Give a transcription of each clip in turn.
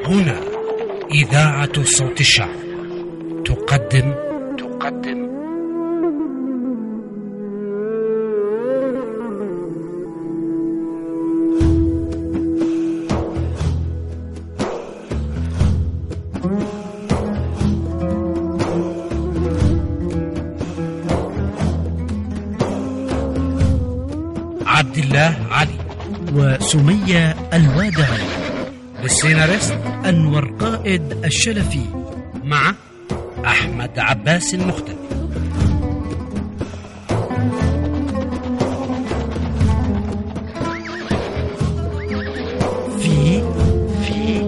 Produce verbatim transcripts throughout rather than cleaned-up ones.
هنا إذاعة صوت الشعب تقدم تقدم عبد الله علي وسمية الوادعي. للسيناريست أنور قائد الشلفي مع أحمد عباس المختفي. في في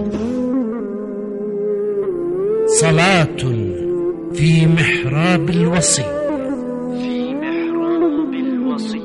صلاة في محراب الوصي. في محراب الوصي.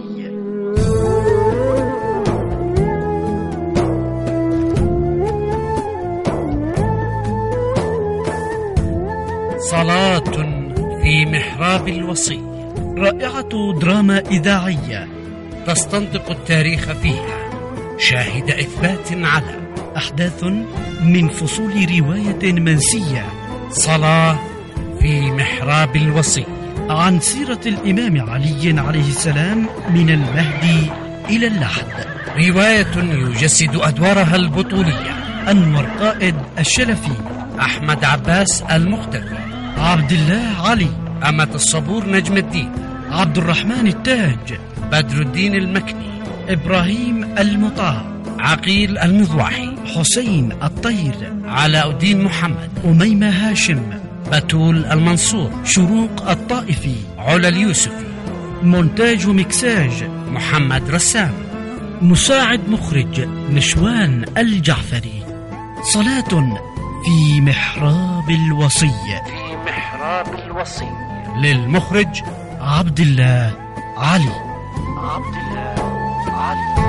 صلاة في محراب الوصي، رائعة دراما إذاعية تستنطق التاريخ فيها شاهد إثبات على أحداث من فصول رواية منسية. صلاة في محراب الوصي، عن سيرة الإمام علي عليه السلام من المهدي إلى اللحد. رواية يجسد أدوارها البطولية أنور قائد الشلفي، أحمد عباس المختفي، عبد الله علي، أمة الصبور نجم الدين، عبد الرحمن التاج، بدر الدين المكني، إبراهيم المطاع، عقيل المضواحي، حسين الطير، علاء الدين محمد، أميمة هاشم، بتول المنصور، شروق الطائفي، علا اليوسفي. مونتاج ومكساج محمد رسام. مساعد مخرج نشوان الجعفري. صلاة في محراب الوصي. في محراب الوصي، للمخرج عبد الله علي. عبد الله علي.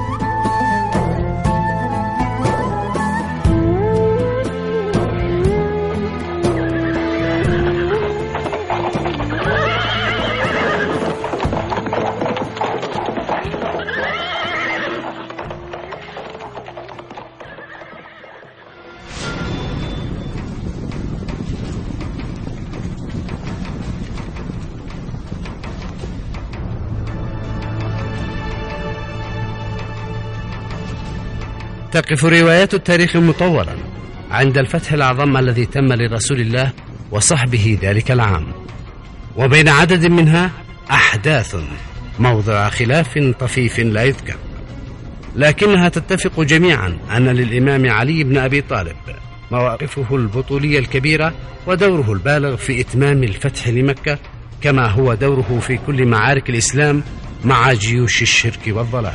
تقف روايات التاريخ مطولا عند الفتح الأعظم الذي تم لرسول الله وصحبه ذلك العام، وبين عدد منها أحداث موضع خلاف طفيف لا يذكر، لكنها تتفق جميعا أن للإمام علي بن أبي طالب مواقفه البطولية الكبيرة ودوره البالغ في إتمام الفتح لمكة، كما هو دوره في كل معارك الإسلام مع جيوش الشرك والضلال.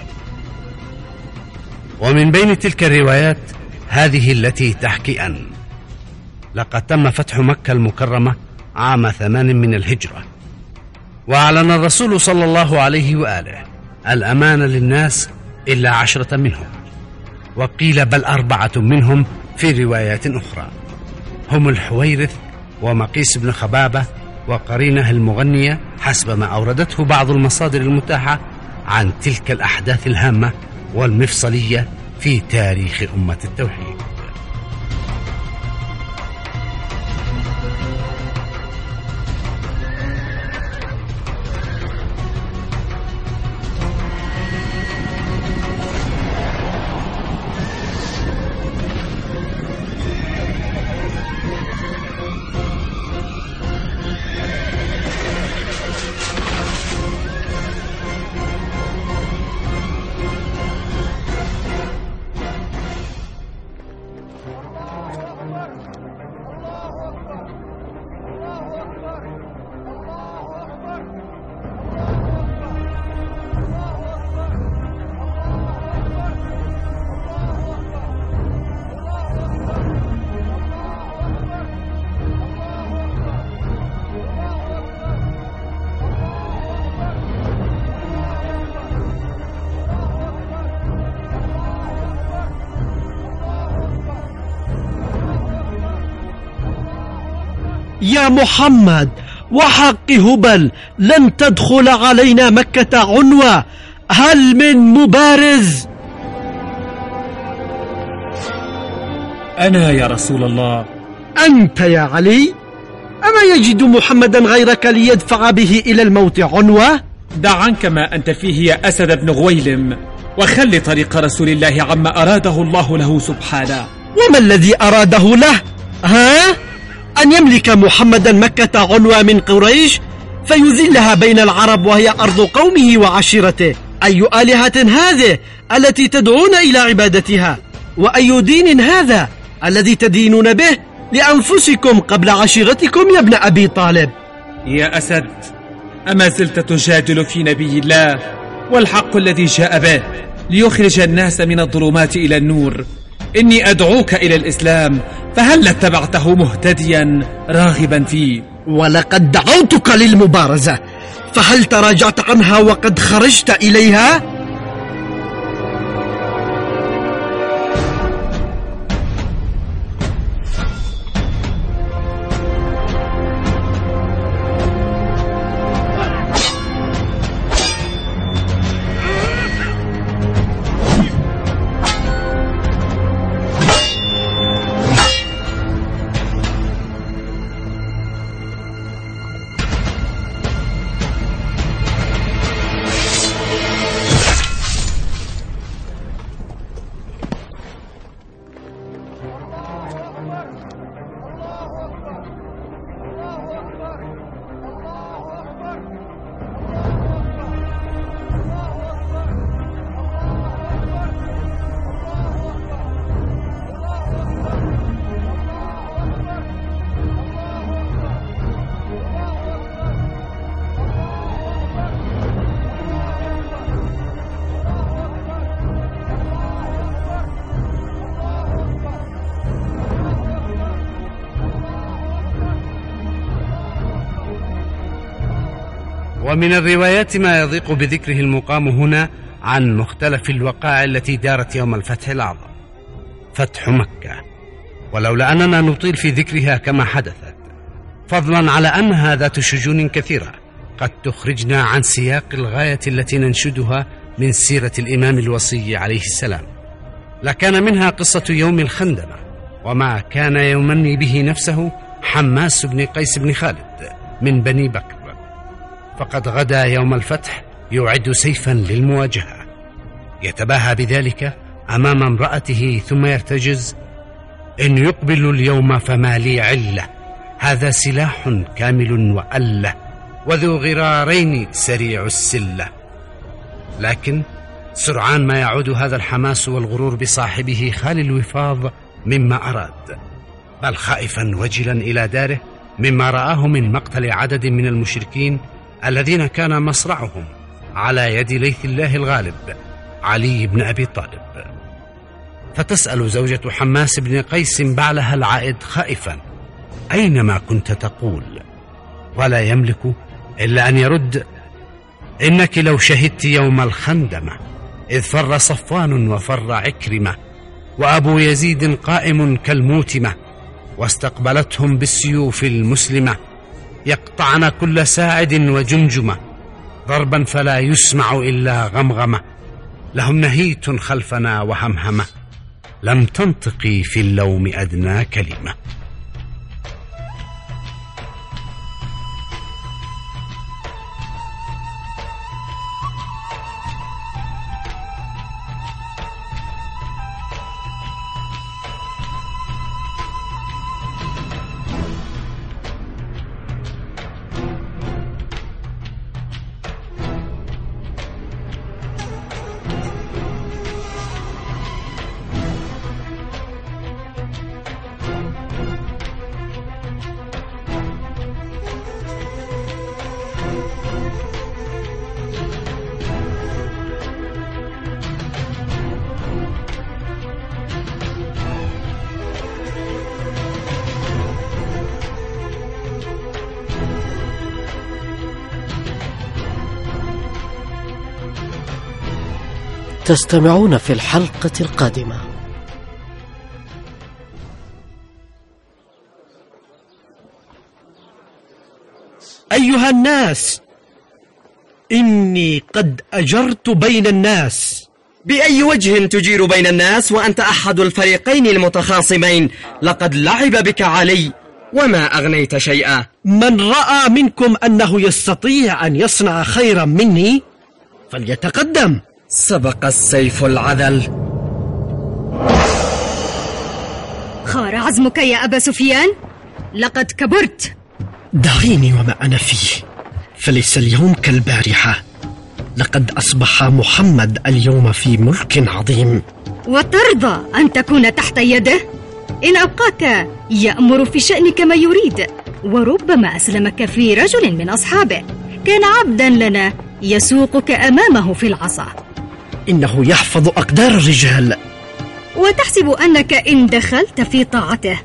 ومن بين تلك الروايات هذه التي تحكي أن لقد تم فتح مكة المكرمة عام ثمان من الهجرة، وأعلن الرسول صلى الله عليه وآله الأمان للناس إلا عشرة منهم، وقيل بل أربعة منهم في روايات أخرى، هم الحويرث ومقيس بن خبابة وقرينه المغنية، حسب ما أوردته بعض المصادر المتاحة عن تلك الأحداث الهامة والمفصلية في تاريخ أمة التوحيد. يا محمد وحق هبل لن تدخل علينا مكة عنوة، هل من مبارز؟ أنا يا رسول الله. أنت يا علي؟ أما يجد محمدا غيرك ليدفع به إلى الموت عنوة؟ دع عنك ما أنت فيه يا أسد بن غويلم، وخل طريق رسول الله عما أراده الله له سبحانه. وما الذي أراده له؟ ها؟ أن يملك محمدا مكة عنوة من قريش فيذلها بين العرب وهي أرض قومه وعشيرته. أي آلهة هذه التي تدعون إلى عبادتها؟ وأي دين هذا الذي تدينون به لأنفسكم قبل عشيرتكم يا ابن أبي طالب؟ يا أسد، أما زلت تجادل في نبي الله والحق الذي جاء به ليخرج الناس من الظلمات إلى النور؟ إني أدعوك إلى الإسلام، فهل اتبعته مهتديا راغبا فيه؟ ولقد دعوتك للمبارزة، فهل تراجعت عنها وقد خرجت إليها؟ ومن الروايات ما يضيق بذكره المقام هنا عن مختلف الوقائع التي دارت يوم الفتح الأعظم، فتح مكة، ولولا أننا نطيل في ذكرها كما حدثت، فضلا على أنها ذات شجون كثيرة قد تخرجنا عن سياق الغاية التي ننشدها من سيرة الإمام الوصي عليه السلام، لكان منها قصة يوم الخندمة وما كان يمني به نفسه حماس بن قيس بن خالد من بني بكر، فقد غدا يوم الفتح يعد سيفا للمواجهة، يتباهى بذلك أمام امرأته ثم يرتجز: إن يقبل اليوم فما لي علة، هذا سلاح كامل وألة، وذو غرارين سريع السلة. لكن سرعان ما يعود هذا الحماس والغرور بصاحبه خالي الوفاض مما أراد، بل خائفا وجلا إلى داره مما رآه من مقتل عدد من المشركين الذين كان مصرعهم على يد ليث الله الغالب علي بن أبي طالب. فتسأل زوجة حماس بن قيس بعلها العائد خائفا: أينما كنت تقول؟ ولا يملك إلا أن يرد: إنك لو شهدت يوم الخندمة إذ فر صفوان وفر عكرمة وأبو يزيد قائم كالموتمة، واستقبلتهم بالسيوف المسلمة يقطعن كل ساعد وجمجمة، ضربا فلا يسمع إلا غمغمة، لهم نهيت خلفنا وهمهمة، لم تنطقي في اللوم أدنى كلمة. تستمعون في الحلقة القادمة. أيها الناس، إني قد أجرت بين الناس بأي وجه تجير بين الناس وأنت أحد الفريقين المتخاصمين؟ لقد لعب بك علي وما أغنيت شيئا. من رأى منكم أنه يستطيع أن يصنع خيرا مني فليتقدم. سبق السيف العذل. خار عزمك يا أبا سفيان، لقد كبرت. دعيني وما أنا فيه، فليس اليوم كالبارحة. لقد أصبح محمد اليوم في ملك عظيم. وترضى أن تكون تحت يده؟ إن أبقاك يأمر في شأنك ما يريد، وربما أسلمك في رجل من أصحابه كان عبدا لنا يسوقك أمامه في العصا. إنه يحفظ أقدار الرجال. وتحسب أنك إن دخلت في طاعته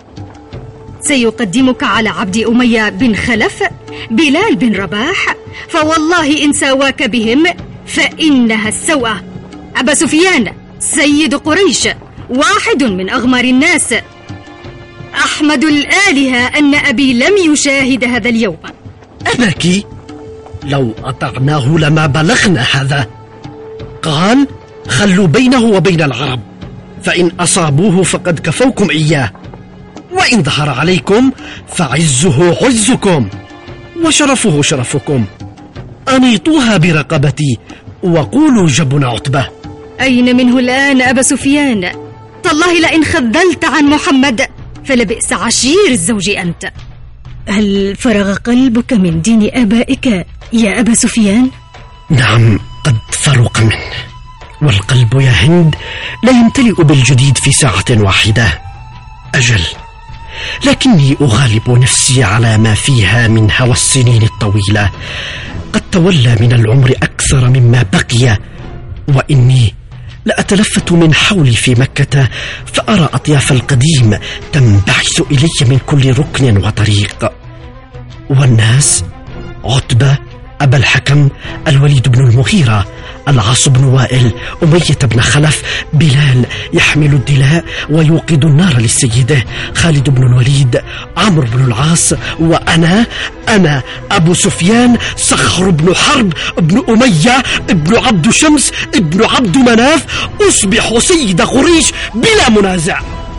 سيقدمك على عبد أمية بن خلف بلال بن رباح، فوالله إن ساواك بهم فإنها السوءة. أبا سفيان سيد قريش، واحد من أغمر الناس، أحمد الآلهة أن أبي لم يشاهد هذا اليوم. أباك لو أطعناه لما بلغنا هذا. قال خلوا بينه وبين العرب، فإن أصابوه فقد كفوكم إياه، وإن ظهر عليكم فعزه عزكم وشرفه شرفكم. أنيطوها برقبتي وقولوا جبن عتبة. أين منه الآن أبا سفيان؟ تالله لئن خذلت عن محمد فلبئس عشير الزوج أنت. هل فرغ قلبك من دين آبائك يا أبا سفيان؟ نعم، قد فرق منه، والقلب يا هند لا يمتلئ بالجديد في ساعة واحدة. أجل، لكني أغالب نفسي على ما فيها من هوى السنين الطويلة. قد تولى من العمر أكثر مما بقي، وإني لأتلفت من حولي في مكة فأرى أطياف القديم تنبعث إلي من كل ركن وطريق، والناس عتبة، أبا الحكم، الوليد بن المغيرة، العاص بن وائل، أمية بن خلف، بلال يحمل الدلاء ويوقد النار لسيده، خالد بن الوليد، عمرو بن العاص، وأنا أنا أبو سفيان صخر بن حرب بن أمية بن عبد شمس بن عبد مناف أصبح سيد قريش بلا منازع.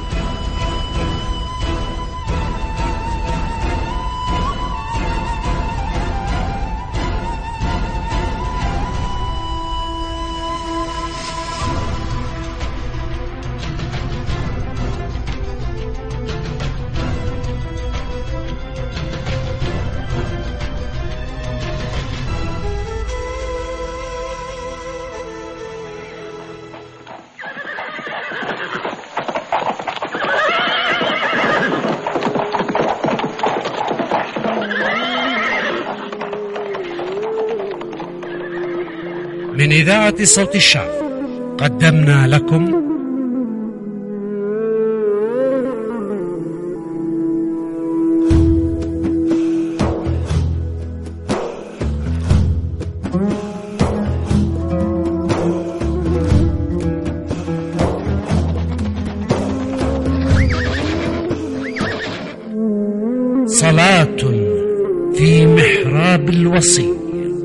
من إذاعة صوت الشعب قدمنا لكم صلاة في محراب الوصي.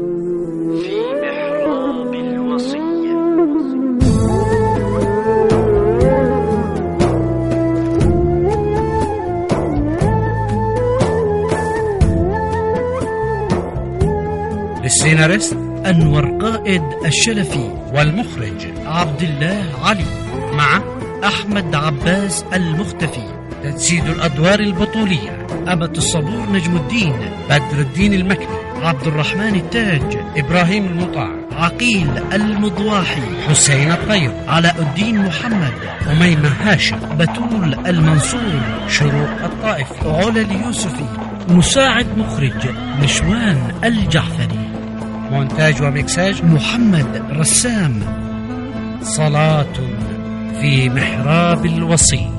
السيناريست أنور قائد الشلفي، والمخرج عبد الله علي، مع أحمد عباس المختفي. تجسيد الأدوار البطولية: أمة الصبور نجم الدين، بدر الدين المكي، عبد الرحمن التاج، إبراهيم المطاع، عقيل المضواحي، حسين الطير، علاء الدين محمد، أميمة هاشم، بتول المنصور، شروق الطائف، علا اليوسفي. مساعد مخرج نشوان الجعفري. مونتاج ومكساج محمد رسام. صلاة في محراب الوصي.